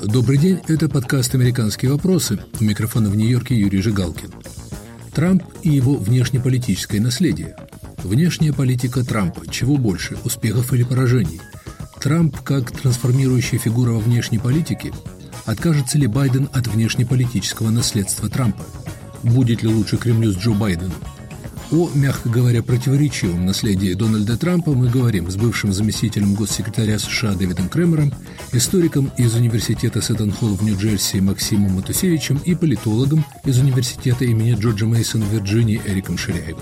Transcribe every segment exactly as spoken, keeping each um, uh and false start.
Добрый день, это подкаст «Американские вопросы». У микрофона в Нью-Йорке Юрий Жигалкин. Трамп и его внешнеполитическое наследие. Внешняя политика Трампа. Чего больше, успехов или поражений? Трамп как трансформирующая фигура во внешней политике? Откажется ли Байден от внешнеполитического наследства Трампа? Будет ли лучше Кремлю с Джо Байденом? О, мягко говоря, противоречивом наследии Дональда Трампа мы говорим с бывшим заместителем госсекретаря США Дэвидом Кремером, историком из университета Сеттон-Холл в Нью-Джерси Максимом Матусевичем и политологом из университета имени Джорджа Мейсона в Вирджинии Эриком Ширяевым.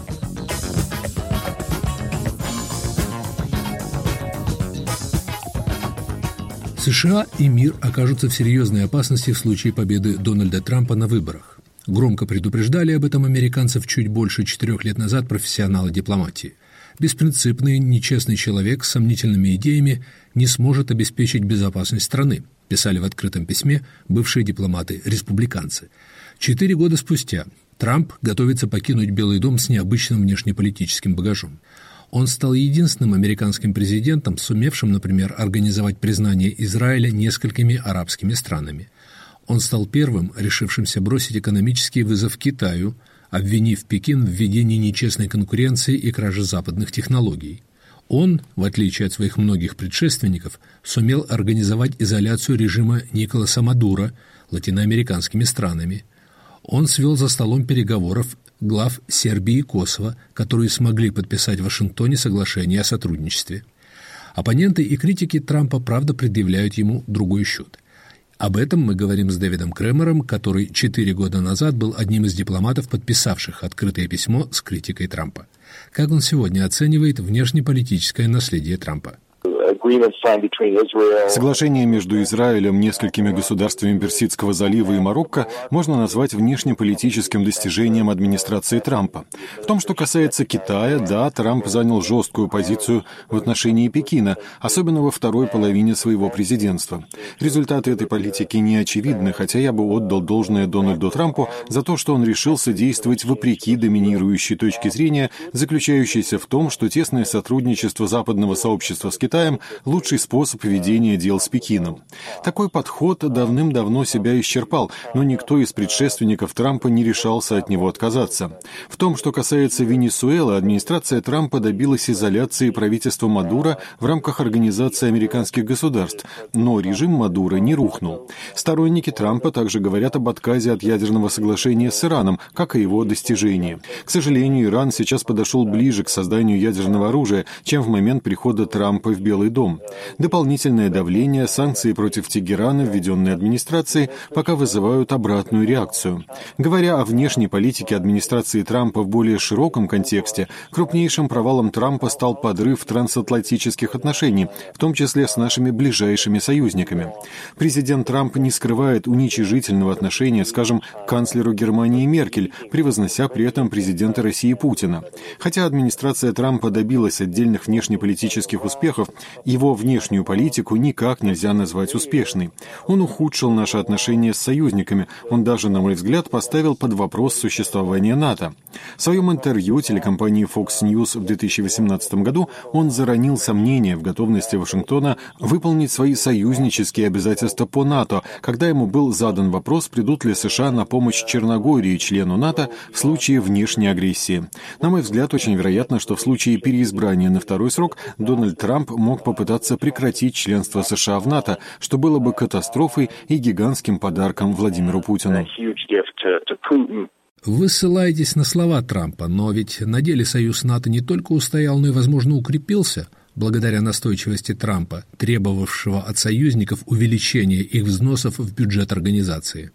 США и мир окажутся в серьезной опасности в случае победы Дональда Трампа на выборах. Громко предупреждали об этом американцев чуть больше четырех лет назад профессионалы дипломатии. Беспринципный, нечестный человек с сомнительными идеями не сможет обеспечить безопасность страны, писали в открытом письме бывшие дипломаты-республиканцы. Четыре года спустя Трамп готовится покинуть Белый дом с необычным внешнеполитическим багажом. Он стал единственным американским президентом, сумевшим, например, организовать признание Израиля несколькими арабскими странами. Он стал первым, решившимся бросить экономический вызов Китаю, обвинив Пекин в введении нечестной конкуренции и краже западных технологий. Он, в отличие от своих многих предшественников, сумел организовать изоляцию режима Николаса Мадуро латиноамериканскими странами. Он свел за столом переговоров глав Сербии и Косово, которые смогли подписать в Вашингтоне соглашение о сотрудничестве. Оппоненты и критики Трампа, правда, предъявляют ему другой счет. Об этом мы говорим с Дэвидом Кремером, который четыре года назад был одним из дипломатов, подписавших открытое письмо с критикой Трампа. Как он сегодня оценивает внешнеполитическое наследие Трампа? Соглашение между Израилем, несколькими государствами Персидского залива и Марокко можно назвать внешнеполитическим достижением администрации Трампа. В том, что касается Китая, да, Трамп занял жесткую позицию в отношении Пекина, особенно во второй половине своего президентства. Результаты этой политики не очевидны, хотя я бы отдал должное Дональду Трампу за то, что он решился действовать вопреки доминирующей точке зрения, заключающейся в том, что тесное сотрудничество западного сообщества с Китаем – лучший способ ведения дел с Пекином. Такой подход давным-давно себя исчерпал, но никто из предшественников Трампа не решался от него отказаться. В том, что касается Венесуэлы, администрация Трампа добилась изоляции правительства Мадуро в рамках Организации американских государств, но режим Мадуро не рухнул. Сторонники Трампа также говорят об отказе от ядерного соглашения с Ираном, как и его достижении. К сожалению, Иран сейчас подошел ближе к созданию ядерного оружия, чем в момент прихода Трампа в Белый дом. Дополнительное давление, санкции против Тегерана, введенные администрацией, пока вызывают обратную реакцию. Говоря о внешней политике администрации Трампа в более широком контексте, крупнейшим провалом Трампа стал подрыв трансатлантических отношений, в том числе с нашими ближайшими союзниками. Президент Трамп не скрывает уничижительного отношения, скажем, к канцлеру Германии Меркель, превознося при этом президента России Путина. Хотя администрация Трампа добилась отдельных внешнеполитических успехов, его внешнюю политику никак нельзя назвать успешной. Он ухудшил наши отношения с союзниками, он даже, на мой взгляд, поставил под вопрос существование НАТО. В своем интервью телекомпании Fox News в две тысячи восемнадцатом году он заронил сомнения в готовности Вашингтона выполнить свои союзнические обязательства по НАТО, когда ему был задан вопрос, придут ли США на помощь Черногории, члену НАТО, в случае внешней агрессии. На мой взгляд, очень вероятно, что в случае переизбрания на второй срок Дональд Трамп мог попытаться прекратить членство США в НАТО, что было бы катастрофой и гигантским подарком Владимиру Путину. Вы ссылаетесь на слова Трампа, но ведь на деле союз НАТО не только устоял, но и, возможно, укрепился, благодаря настойчивости Трампа, требовавшего от союзников увеличения их взносов в бюджет организации.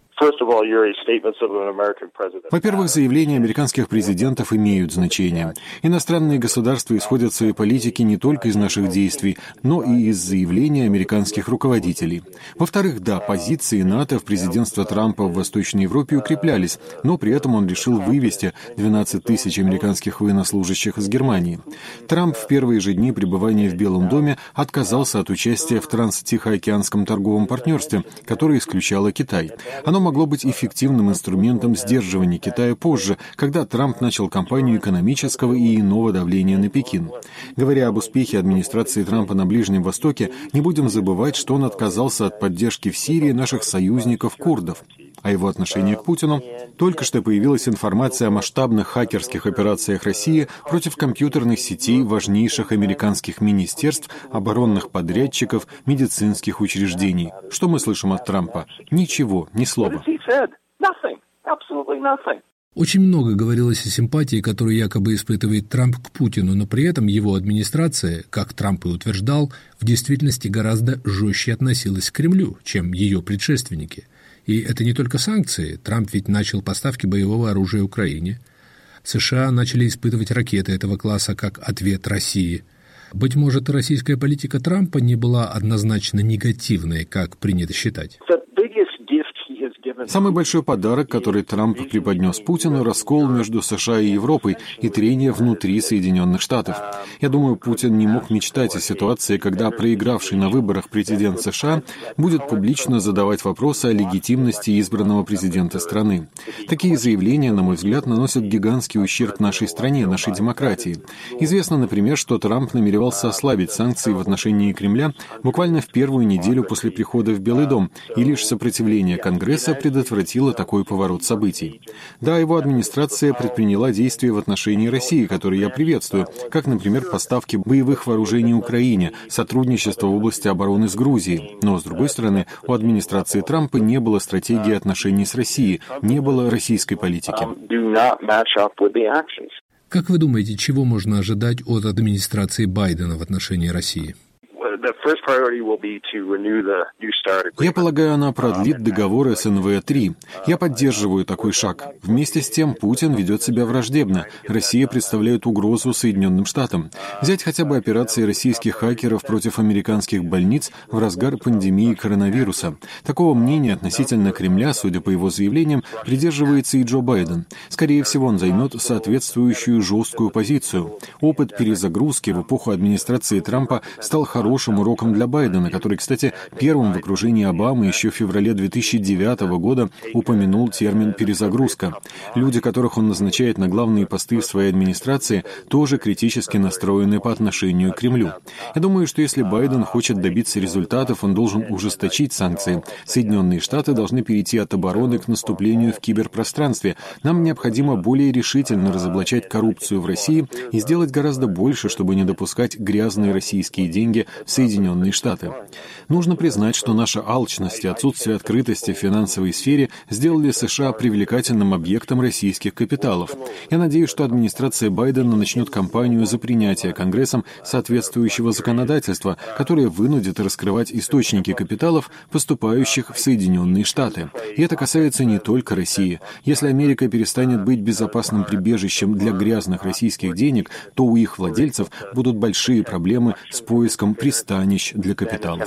Во-первых, заявления американских президентов имеют значение. Иностранные государства исходят в своей политике не только из наших действий, но и из заявлений американских руководителей. Во-вторых, да, позиции НАТО в президентство Трампа в Восточной Европе укреплялись, но при этом он решил вывести двенадцать тысяч американских военнослужащих из Германии. Трамп в первые же дни пребывания в Белом доме отказался от участия в Транс-Тихоокеанском торговом партнерстве, которое исключало Китай. Оно могло быть эффективным инструментом сдерживания Китая позже, когда Трамп начал кампанию экономического и иного давления на Пекин. Говоря об успехе администрации Трампа на Ближнем Востоке, не будем забывать, что он отказался от поддержки в Сирии наших союзников-курдов. О его отношении к Путину только что появилась информация о масштабных хакерских операциях России против компьютерных сетей важнейших американских министерств, оборонных подрядчиков, медицинских учреждений. Что мы слышим от Трампа? Ничего, ни слова. Очень много говорилось о симпатии, которую якобы испытывает Трамп к Путину, но при этом его администрация, как Трамп и утверждал, в действительности гораздо жестче относилась к Кремлю, чем ее предшественники. И это не только санкции. Трамп ведь начал поставки боевого оружия Украине. США начали испытывать ракеты этого класса как ответ России. Быть может, российская политика Трампа не была однозначно негативной, как принято считать. Самый большой подарок, который Трамп преподнес Путину, раскол между США и Европой и трение внутри Соединенных Штатов. Я думаю, Путин не мог мечтать о ситуации, когда проигравший на выборах президент США будет публично задавать вопросы о легитимности избранного президента страны. Такие заявления, на мой взгляд, наносят гигантский ущерб нашей стране, нашей демократии. Известно, например, что Трамп намеревался ослабить санкции в отношении Кремля буквально в первую неделю после прихода в Белый дом, и лишь сопротивление Конгресса предотвратило такой поворот событий. Да, его администрация предприняла действия в отношении России, которые я приветствую, как, например, поставки боевых вооружений Украине, сотрудничество в области обороны с Грузией. Но, с другой стороны, у администрации Трампа не было стратегии отношений с Россией, не было российской политики. Как вы думаете, чего можно ожидать от администрации Байдена в отношении России? Я полагаю, она продлит договор эс эн вэ три. Я поддерживаю такой шаг. Вместе с тем, Путин ведет себя враждебно. Россия представляет угрозу Соединенным Штатам. Взять хотя бы операции российских хакеров против американских больниц в разгар пандемии коронавируса. Такого мнения относительно Кремля, судя по его заявлениям, придерживается и Джо Байден. Скорее всего, он займет соответствующую жесткую позицию. Опыт перезагрузки в эпоху администрации Трампа стал хорошим уроком для Байдена, который, кстати, первым в окружении Обамы еще в феврале две тысячи девятого года упомянул термин «перезагрузка». Люди, которых он назначает на главные посты в своей администрации, тоже критически настроены по отношению к Кремлю. Я думаю, что если Байден хочет добиться результатов, он должен ужесточить санкции. Соединенные Штаты должны перейти от обороны к наступлению в киберпространстве. Нам необходимо более решительно разоблачать коррупцию в России и сделать гораздо больше, чтобы не допускать грязные российские деньги в Соединенные Штаты. Нужно признать, что наша алчность и отсутствие открытости в финансовой сфере сделали США привлекательным объектом российских капиталов. Я надеюсь, что администрация Байдена начнет кампанию за принятие Конгрессом соответствующего законодательства, которое вынудит раскрывать источники капиталов, поступающих в Соединенные Штаты. И это касается не только России. Если Америка перестанет быть безопасным прибежищем для грязных российских денег, то у их владельцев будут большие проблемы с поиском пристанищ для капиталов.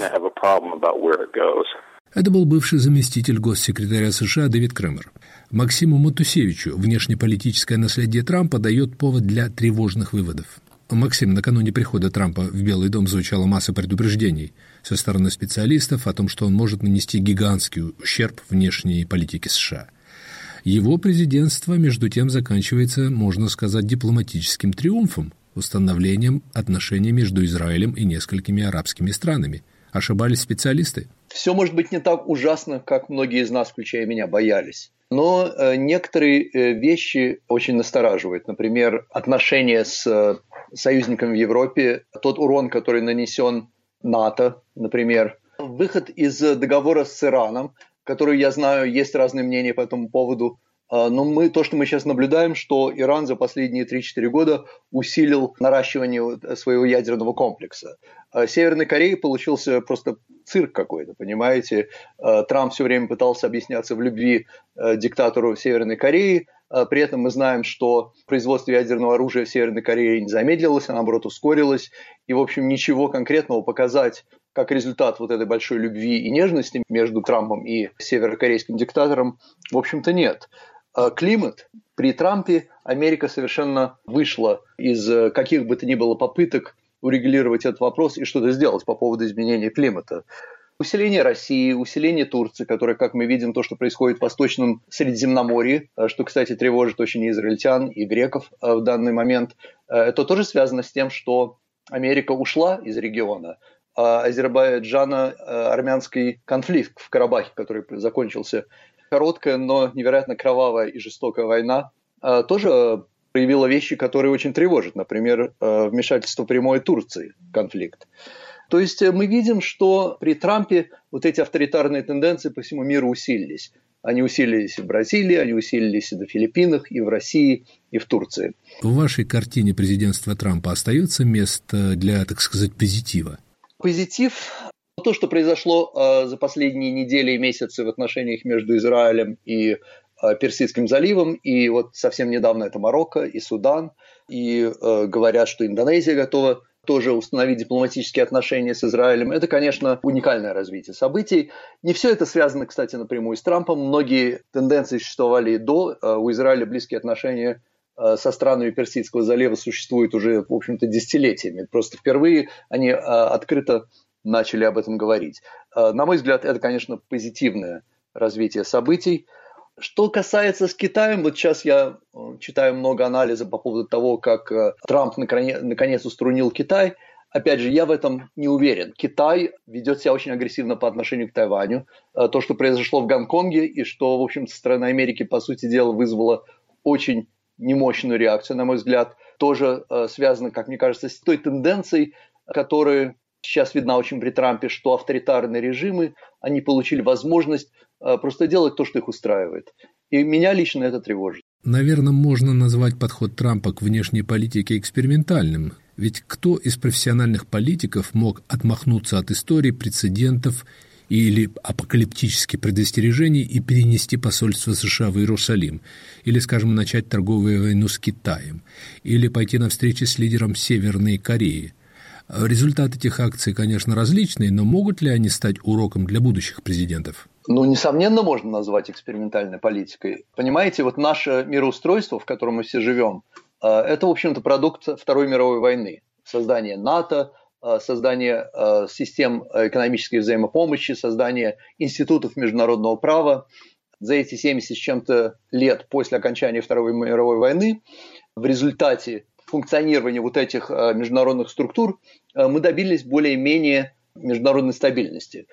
Это был бывший заместитель госсекретаря США Дэвид Кремер. Максиму Матусевичу внешнеполитическое наследие Трампа дает повод для тревожных выводов. Максим, накануне прихода Трампа в Белый дом звучала масса предупреждений со стороны специалистов о том, что он может нанести гигантский ущерб внешней политике США. Его президентство, между тем, заканчивается, можно сказать, дипломатическим триумфом, установлением отношений между Израилем и несколькими арабскими странами. Ошибались специалисты? Все может быть не так ужасно, как многие из нас, включая меня, боялись. Но э, некоторые э, вещи очень настораживают. Например, отношения с э, союзниками в Европе, тот урон, который нанесен НАТО, например. Выход из договора с Ираном, который, я знаю, есть разные мнения по этому поводу. Но мы, то, что мы сейчас наблюдаем, что Иран за последние три-четыре года усилил наращивание своего ядерного комплекса. Северной Корее получился просто цирк какой-то, понимаете. Трамп все время пытался объясняться в любви диктатору Северной Кореи. При этом мы знаем, что производство ядерного оружия в Северной Корее не замедлилось, а наоборот ускорилось. И, в общем, ничего конкретного показать как результат вот этой большой любви и нежности между Трампом и северокорейским диктатором, в общем-то, нет. Климат. При Трампе Америка совершенно вышла из каких бы то ни было попыток урегулировать этот вопрос и что-то сделать по поводу изменения климата. Усиление России, усиление Турции, которое, как мы видим, то, что происходит в Восточном Средиземноморье, что, кстати, тревожит очень и израильтян, и греков в данный момент, это тоже связано с тем, что Америка ушла из региона. Азербайджано-армянский конфликт в Карабахе, который закончился, короткая, но невероятно кровавая и жестокая война, тоже проявила вещи, которые очень тревожат. Например, вмешательство прямой Турции в конфликт. То есть мы видим, что при Трампе вот эти авторитарные тенденции по всему миру усилились. Они усилились и в Бразилии, они усилились и на Филиппинах, и в России, и в Турции. В вашей картине президентства Трампа остается место для, так сказать, позитива? Позитив – то, что произошло за последние недели и месяцы в отношениях между Израилем и Персидским заливом, и вот совсем недавно это Марокко и Судан, и говорят, что Индонезия готова тоже установить дипломатические отношения с Израилем. Это, конечно, уникальное развитие событий. Не все это связано, кстати, напрямую с Трампом. Многие тенденции существовали и до. У Израиля близкие отношения со странами Персидского залива существуют уже, в общем-то, десятилетиями. Просто впервые они открыто начали об этом говорить. На мой взгляд, это, конечно, позитивное развитие событий. Что касается с Китаем, вот сейчас я читаю много анализа по поводу того, как Трамп наконец уструнил Китай. Опять же, я в этом не уверен. Китай ведет себя очень агрессивно по отношению к Тайваню. То, что произошло в Гонконге и что, в общем-то, со стороны Америки, по сути дела, вызвало очень немощную реакцию, на мой взгляд, тоже связано, как мне кажется, с той тенденцией, которая сейчас видна очень при Трампе, что авторитарные режимы, они получили возможность просто делать то, что их устраивает. И меня лично это тревожит. Наверное, можно назвать подход Трампа к внешней политике экспериментальным. Ведь кто из профессиональных политиков мог отмахнуться от истории, прецедентов или апокалиптических предостережений и перенести посольство США в Иерусалим? Или, скажем, начать торговую войну с Китаем? Или пойти на встречи с лидером Северной Кореи? Результаты этих акций, конечно, различные, но могут ли они стать уроком для будущих президентов? Ну, несомненно, можно назвать экспериментальной политикой. Понимаете, вот наше мироустройство, в котором мы все живем, это, в общем-то, продукт Второй мировой войны. Создание НАТО, создание систем экономической взаимопомощи, создание институтов международного права. За эти семьдесят с чем-то лет после окончания Второй мировой войны в результате функционирования вот этих международных структур мы добились более-менее международной стабильности.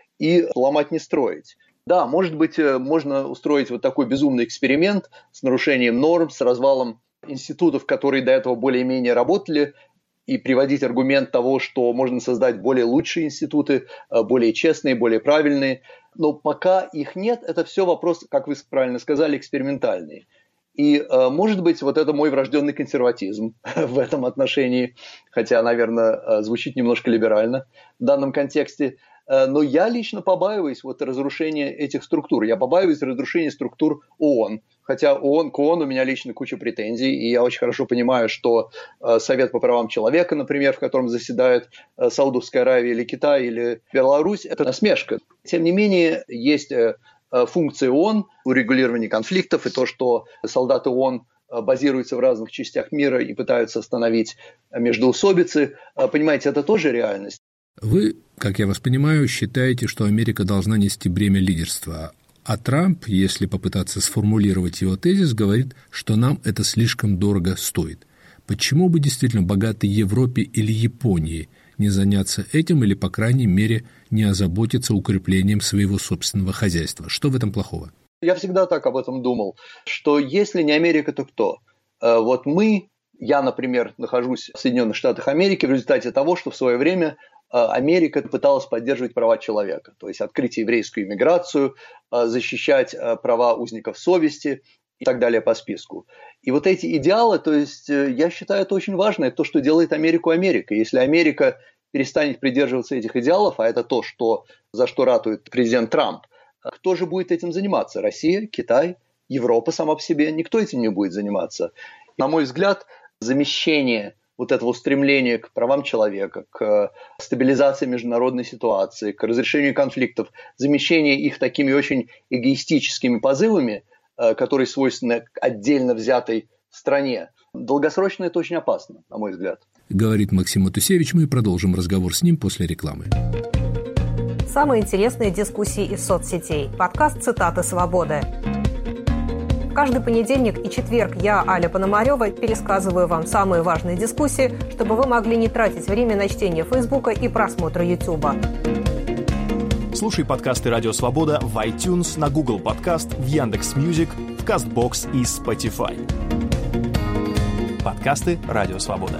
И ломать не строить. Да, может быть, можно устроить вот такой безумный эксперимент с нарушением норм, с развалом институтов, которые до этого более-менее работали, и приводить аргумент того, что можно создать более лучшие институты, более честные, более правильные. Но пока их нет, это все вопрос, как вы правильно сказали, экспериментальный. И, может быть, вот это мой врожденный консерватизм в этом отношении, хотя, наверное, звучит немножко либерально в данном контексте. Но я лично побаиваюсь вот разрушения этих структур. Я побаиваюсь разрушения структур ООН. Хотя ООН, к ООН у меня лично куча претензий. И я очень хорошо понимаю, что Совет по правам человека, например, в котором заседает Саудовская Аравия или Китай или Беларусь, это насмешка. Тем не менее, есть функции ООН, урегулирование конфликтов и то, что солдаты ООН базируются в разных частях мира и пытаются остановить междоусобицы. Понимаете, это тоже реальность. Вы, как я вас понимаю, считаете, что Америка должна нести бремя лидерства, а Трамп, если попытаться сформулировать его тезис, говорит, что нам это слишком дорого стоит. Почему бы действительно богатой Европе или Японии не заняться этим или, по крайней мере, не озаботиться укреплением своего собственного хозяйства? Что в этом плохого? Я всегда так об этом думал, что если не Америка, то кто? Вот мы, я, например, нахожусь в Соединенных Штатах Америки в результате того, что в свое время Америка пыталась поддерживать права человека, то есть открыть еврейскую иммиграцию, защищать права узников совести и так далее по списку. И вот эти идеалы, то есть я считаю, это очень важно, это то, что делает Америку Америкой. Если Америка перестанет придерживаться этих идеалов, а это то, что, за что ратует президент Трамп, кто же будет этим заниматься? Россия, Китай, Европа сама по себе? Никто этим не будет заниматься. На мой взгляд, замещение вот этого стремления к правам человека, к стабилизации международной ситуации, к разрешению конфликтов, замещение их такими очень эгоистическими позывами, которые свойственны отдельно взятой стране, долгосрочно это очень опасно, на мой взгляд. Говорит Максим Матусевич, мы продолжим разговор с ним после рекламы. Самые интересные дискуссии из соцсетей. Подкаст «Цитаты свободы». Каждый понедельник и четверг я, Аля Пономарева, пересказываю вам самые важные дискуссии, чтобы вы могли не тратить время на чтение Фейсбука и просмотра Ютуба. Слушай подкасты «Радио Свобода» в iTunes, на Google Подкаст, в Яндекс.Мьюзик, в Castbox и Spotify. Подкасты «Радио Свобода».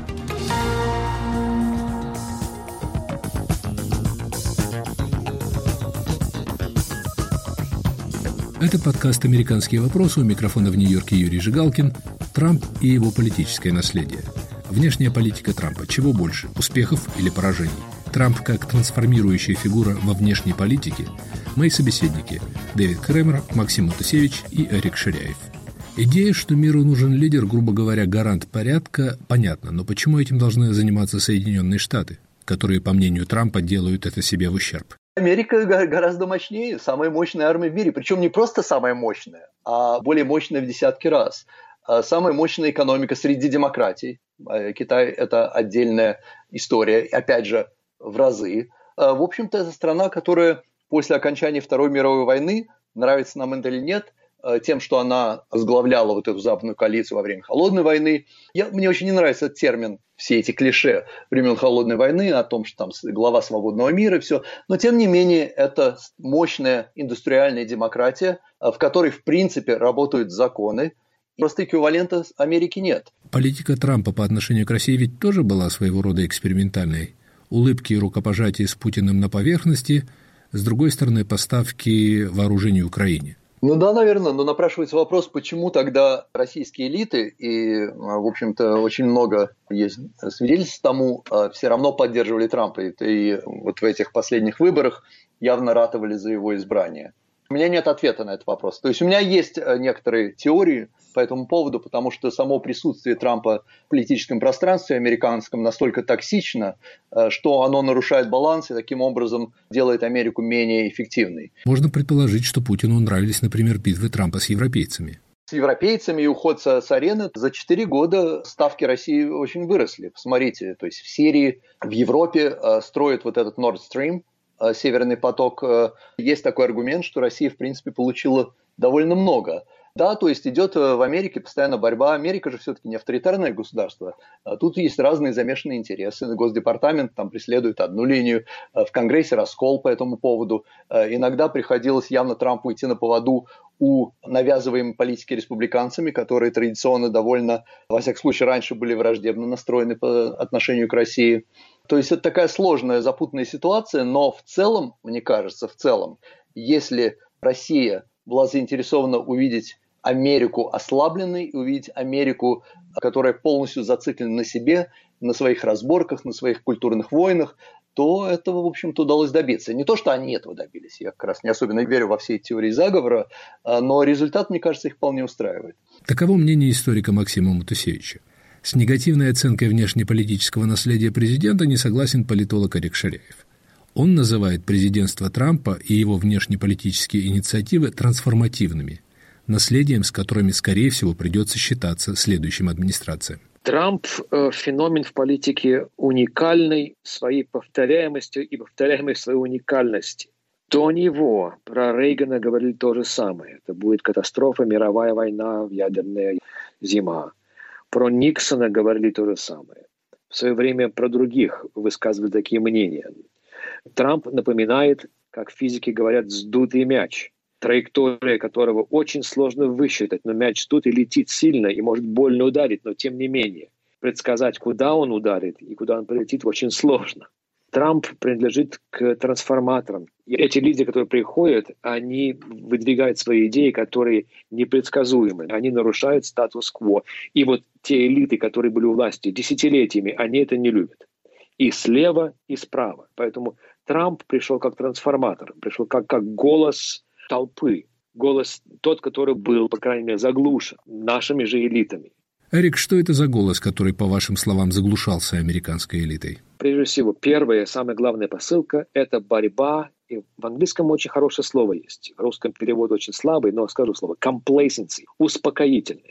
Это подкаст «Американские вопросы». У микрофона в Нью-Йорке Юрий Жигалкин. Трамп и его политическое наследие. Внешняя политика Трампа. Чего больше, успехов или поражений? Трамп как трансформирующая фигура во внешней политике. Мои собеседники – Дэвид Кремер, Максим Мутусевич и Эрик Ширяев. Идея, что миру нужен лидер, грубо говоря, гарант порядка, понятна. Но почему этим должны заниматься Соединенные Штаты, которые, по мнению Трампа, делают это себе в ущерб? Америка гораздо мощнее, самая мощная армия в мире. Причем не просто самая мощная, а более мощная в десятки раз. Самая мощная экономика среди демократий. Китай – это отдельная история, опять же, в разы. В общем-то, это страна, которая после окончания Второй мировой войны, нравится нам это или нет, тем, что она возглавляла вот эту западную коалицию во время Холодной войны. Я, мне очень не нравится этот термин, все эти клише времен Холодной войны о том, что там глава свободного мира и все. Но, тем не менее, это мощная индустриальная демократия, в которой, в принципе, работают законы. Просто эквивалента Америки нет. Политика Трампа по отношению к России ведь тоже была своего рода экспериментальной. Улыбки и рукопожатия с Путиным на поверхности, с другой стороны, поставки вооружений Украине. Ну да, наверное, но напрашивается вопрос, почему тогда российские элиты, и, в общем-то, очень много есть свидетельств тому, все равно поддерживали Трампа, и вот в этих последних выборах явно ратовали за его избрание. У меня нет ответа на этот вопрос. То есть у меня есть некоторые теории по этому поводу, потому что само присутствие Трампа в политическом пространстве американском настолько токсично, что оно нарушает баланс и таким образом делает Америку менее эффективной. Можно предположить, что Путину нравились, например, битвы Трампа с европейцами. С европейцами и уход с арены за четыре года ставки России очень выросли. Посмотрите, то есть в Сирии, в Европе строят вот этот Nord Stream, Северный поток. Есть такой аргумент, что Россия, в принципе, получила довольно много. Да, то есть идет в Америке постоянно борьба. Америка же все-таки не авторитарное государство. Тут есть разные замешанные интересы. Госдепартамент там преследует одну линию, в Конгрессе раскол по этому поводу. Иногда приходилось явно Трампу идти на поводу у навязываемой политики республиканцами, которые традиционно довольно, во всяком случае, раньше были враждебно настроены по отношению к России. То есть это такая сложная, запутанная ситуация, но в целом, мне кажется, в целом, если Россия была заинтересована увидеть Америку ослабленной, увидеть Америку, которая полностью зациклена на себе, на своих разборках, на своих культурных войнах, то этого, в общем-то, удалось добиться. Не то, что они этого добились, я как раз не особенно верю во все эти теории заговора, но результат, мне кажется, их вполне устраивает. Таково мнение историка Максима Мутусевича. С негативной оценкой внешнеполитического наследия президента не согласен политолог Эрик Ширяев. Он называет президентство Трампа и его внешнеполитические инициативы трансформативными, наследием, с которыми, скорее всего, придется считаться следующим администрациям. Трамп э, – феномен в политике уникальный своей повторяемостью и повторяемой своей уникальности. До него про Рейгана говорили то же самое. Это будет катастрофа, мировая война, ядерная зима. Про Никсона говорили то же самое. В свое время про других высказывали такие мнения. Трамп напоминает, как физики говорят, сдутый мяч, траектория которого очень сложно высчитать, но мяч сдут и летит сильно и может больно ударить, но тем не менее. Предсказать, куда он ударит и куда он полетит, очень сложно. Трамп принадлежит к трансформаторам. И эти лидеры, которые приходят, они выдвигают свои идеи, которые непредсказуемы. Они нарушают статус-кво. И вот те элиты, которые были у власти десятилетиями, они это не любят. И слева, и справа. Поэтому Трамп пришел как трансформатор, пришел как, как голос толпы. Голос тот, который был, по крайней мере, заглушен нашими же элитами. Эрик, что это за голос, который, по вашим словам, заглушался американской элитой? Прежде всего, первая, самая главная посылка – это борьба. И в английском очень хорошее слово есть. В русском перевод очень слабый, но скажу слово – complacency, успокоительность.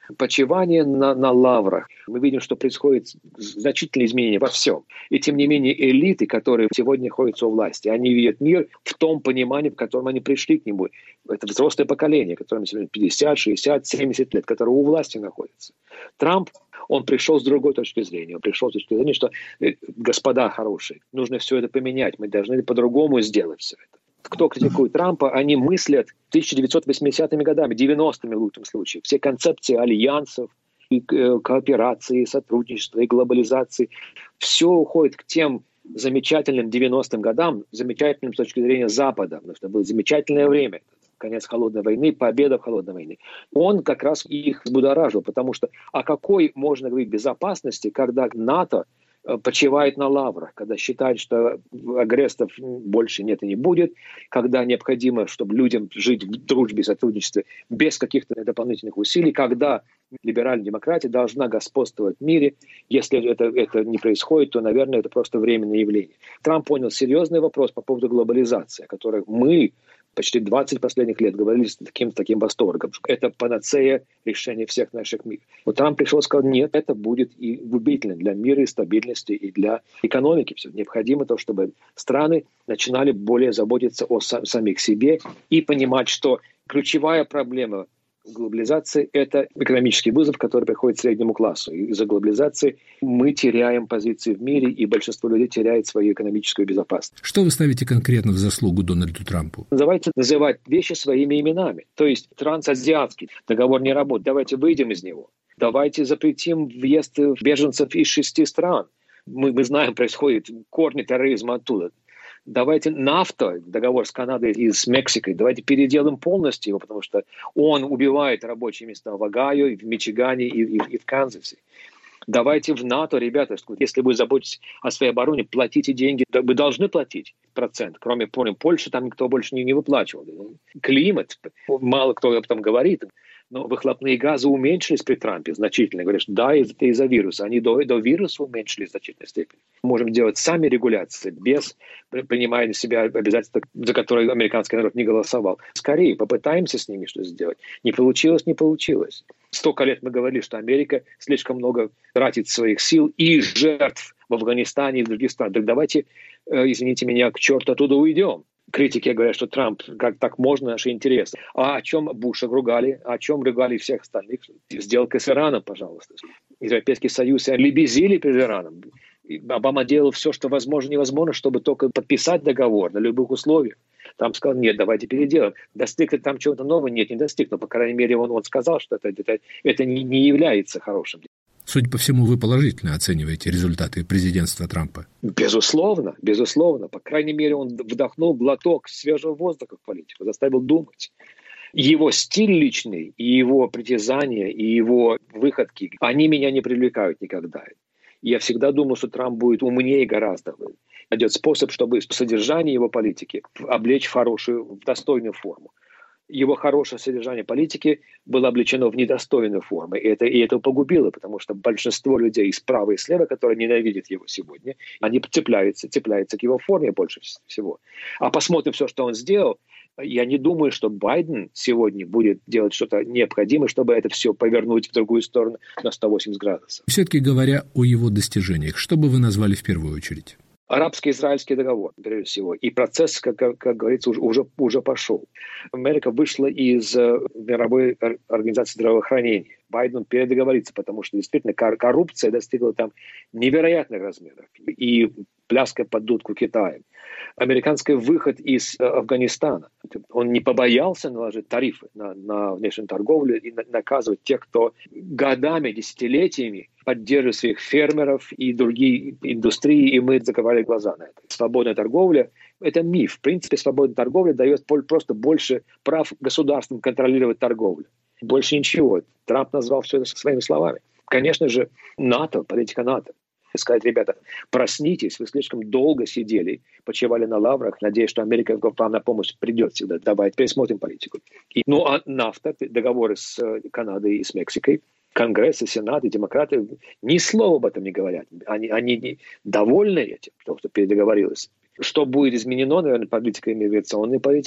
Почивание на, на лаврах. Мы видим, что происходит значительные изменения во всем. И тем не менее элиты, которые сегодня находятся у власти, они видят мир в том понимании, в котором они пришли к нему. Это взрослое поколение, которому сегодня пятьдесят, шестьдесят, семьдесят лет, которое у власти находится. Трамп, он пришел с другой точки зрения. Он пришел с точки зрения, что, господа хорошие, нужно все это поменять. Мы должны по-другому сделать все это. Кто критикует Трампа, они мыслят тысяча девятьсот восьмидесятыми годами, девяностыми в лучшем случае. Все концепции альянсов, и кооперации, и сотрудничества, и глобализации. Все уходит к тем замечательным девяностым годам, замечательным с точки зрения Запада, потому что было замечательное время. Конец холодной войны, победа в холодной войне. Он как раз их взбудоражил, потому что о какой можно говорить безопасности, когда НАТО почивает на лаврах, когда считает, что агрессоров больше нет и не будет, когда необходимо, чтобы людям жить в дружбе и сотрудничестве без каких-то дополнительных усилий, когда либеральная демократия должна господствовать в мире. Если это, это не происходит, то, наверное, это просто временное явление. Трамп понял серьезный вопрос по поводу глобализации, о которой мы почти двадцать последних лет говорили с таким, с таким восторгом. Это панацея решения всех наших мир. Вот Трамп пришел и сказал, нет, это будет и губительно для мира и стабильности, и для экономики. Все необходимо то, чтобы страны начинали более заботиться о сам, самих себе и понимать, что ключевая проблема глобализации – это экономический вызов, который приходит среднему классу. И из-за глобализации мы теряем позиции в мире, и большинство людей теряет свою экономическую безопасность. Что вы ставите конкретно в заслугу Дональду Трампу? Давайте называть вещи своими именами. То есть трансазиатский договор не работает. Давайте выйдем из него. Давайте запретим въезд беженцев из шести стран. Мы, мы знаем, происходит корни терроризма оттуда. Давайте нафта, договор с Канадой и с Мексикой, давайте переделаем полностью его, потому что он убивает рабочие места в Огайо, в Мичигане и, и, и в Канзасе. Давайте в НАТО, ребята, если вы заботитесь о своей обороне, платите деньги. Вы должны платить процент. Кроме Польши, там никто больше не, не выплачивал. Климат, мало кто об этом говорит. Но выхлопные газы уменьшились при Трампе значительно. Говорят, что да, это из-за вируса. Они до, до вируса уменьшились в значительной степени. Можем делать сами регуляции, без принимая на себя обязательства, за которые американский народ не голосовал. Скорее, попытаемся с ними что-то сделать. Не получилось, не получилось. Столько лет мы говорили, что Америка слишком много тратит своих сил и жертв в Афганистане и в других странах. Так давайте, извините меня, к черту оттуда уйдем. Критики говорят, что Трамп, как так можно, наши интересы. А о чем Буша ругали? О чем ругали всех остальных? Сделка с Ираном, пожалуйста. Европейский Союз лебезили перед Ираном. Обама делал все, что возможно, невозможно, чтобы только подписать договор на любых условиях. Там сказал, нет, давайте переделаем. Достиг ли там чего-то нового? Нет, не достиг. Но, по крайней мере, он, он сказал, что это, это, это не, не является хорошим. Судя по всему, вы положительно оцениваете результаты президентства Трампа. Безусловно, безусловно. По крайней мере, он вдохнул глоток свежего воздуха в политику, заставил думать. Его стиль личный, и его притязания, и его выходки, они меня не привлекают никогда. Я всегда думал, что Трамп будет умнее гораздо. Найдет способ, чтобы содержание его политики облечь в хорошую, в достойную форму. Его хорошее содержание политики было облечено в недостойную форму. И это, и это погубило, потому что большинство людей справа и слева, которые ненавидят его сегодня, они цепляются, цепляются к его форме больше всего. А посмотрим все, что он сделал. Я не думаю, что Байден сегодня будет делать что-то необходимое, чтобы это все повернуть в другую сторону на сто восемьдесят градусов. Все-таки говоря о его достижениях, что бы вы назвали в первую очередь? Арабско-израильский договор, прежде всего. И процесс, как, как, как говорится, уже, уже, уже пошел. Америка вышла из uh, мировой организации здравоохранения. Байден передоговорится, потому что действительно кор- коррупция достигла там невероятных размеров. И пляска под дудку Китая. Американский выход из uh, Афганистана. Он не побоялся наложить тарифы на, на внешнюю торговлю и на- наказывать тех, кто годами, десятилетиями поддерживает своих фермеров и другие индустрии, и мы закрывали глаза на это. Свободная торговля – это миф. В принципе, свободная торговля дает просто больше прав государствам контролировать торговлю. Больше ничего. Трамп назвал все это своими словами. Конечно же, НАТО, политика НАТО. Сказать, ребята, проснитесь, вы слишком долго сидели, почивали на лаврах, надеясь, что Америка вам на помощь придет всегда. Давайте пересмотрим политику. И, ну, а нафта, договоры с Канадой и с Мексикой, Конгресс и Сенат, и демократы ни слова об этом не говорят. Они, они довольны этим, потому что передоговорились. Что будет изменено, наверное, политика, иммиграционная политика.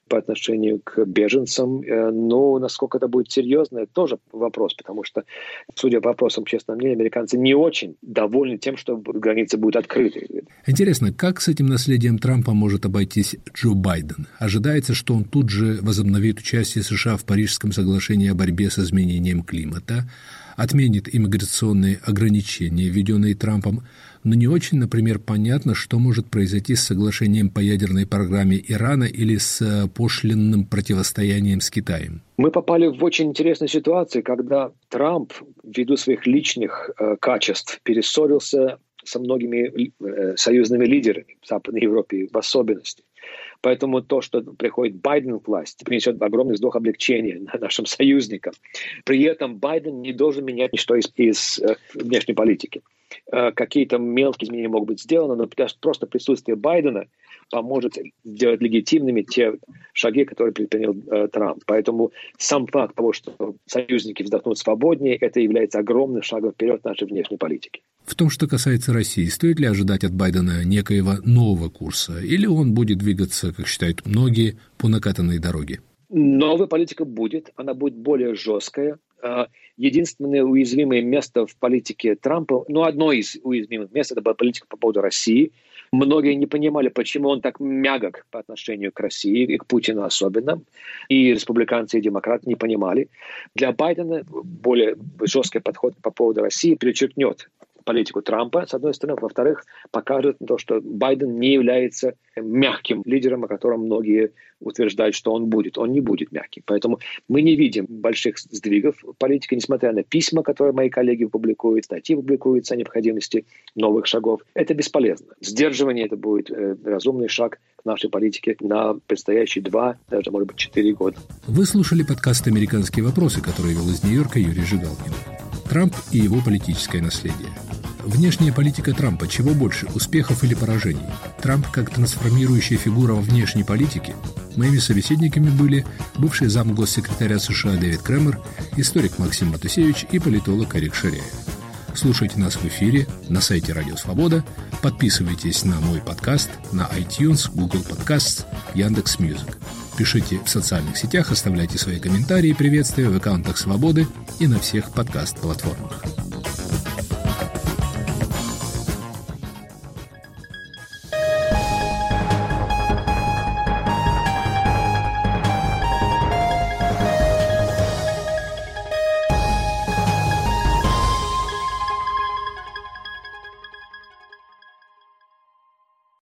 по отношению к беженцам. Но насколько это будет серьезно, это тоже вопрос, потому что, судя по вопросам общественного мнения, американцы не очень довольны тем, что границы будут открыты. Интересно, как с этим наследием Трампа может обойтись Джо Байден? Ожидается, что он тут же возобновит участие США в Парижском соглашении о борьбе с изменением климата, отменит иммиграционные ограничения, введенные Трампом, но не очень, например, понятно, что может произойти с соглашением по ядерной программе Ирана или с пошлинным противостоянием с Китаем. Мы попали в очень интересную ситуацию, когда Трамп, ввиду своих личных э, качеств, перессорился со многими э, союзными лидерами в Западной Европе в особенности. Поэтому то, что приходит Байден к власти, принесет огромный вздох облегчения нашим союзникам. При этом Байден не должен менять ничто из, из э, внешней политики. Э, какие-то мелкие изменения могут быть сделаны, но просто присутствие Байдена поможет сделать легитимными те шаги, которые предпринял э, Трамп. Поэтому сам факт того, что союзники вздохнут свободнее, это является огромным шагом вперед нашей внешней политики. В том, что касается России, стоит ли ожидать от Байдена некоего нового курса? Или он будет двигаться, как считают многие, по накатанной дороге? Новая политика будет. Она будет более жесткая. Единственное уязвимое место в политике Трампа, ну, одно из уязвимых мест, это была политика по поводу России. Многие не понимали, почему он так мягок по отношению к России, и к Путину особенно. И республиканцы, и демократы не понимали. Для Байдена более жесткий подход по поводу России перечеркнет политику Трампа, с одной стороны. Во-вторых, покажет то, что Байден не является мягким лидером, о котором многие утверждают, что он будет. Он не будет мягким. Поэтому мы не видим больших сдвигов в политике, несмотря на письма, которые мои коллеги публикуют, статьи публикуются о необходимости новых шагов. Это бесполезно. Сдерживание — это будет э, разумный шаг к нашей политике на предстоящие два, даже, может быть, четыре года. Вы слушали подкаст «Американские вопросы», который вел из Нью-Йорка Юрий Жигалкин. Трамп и его политическое наследие. Внешняя политика Трампа чего больше, успехов или поражений? Трамп как трансформирующая фигура во внешней политике? Моими собеседниками были бывший зам госсекретаря США Дэвид Кремер, историк Максим Матусевич и политолог Арик Ширяев. Слушайте нас в эфире на сайте Радио Свобода, подписывайтесь на мой подкаст на iTunes, Google Podcasts, Яндекс.Мьюзик. Пишите в социальных сетях, оставляйте свои комментарии и приветствия в аккаунтах Свободы и на всех подкаст-платформах.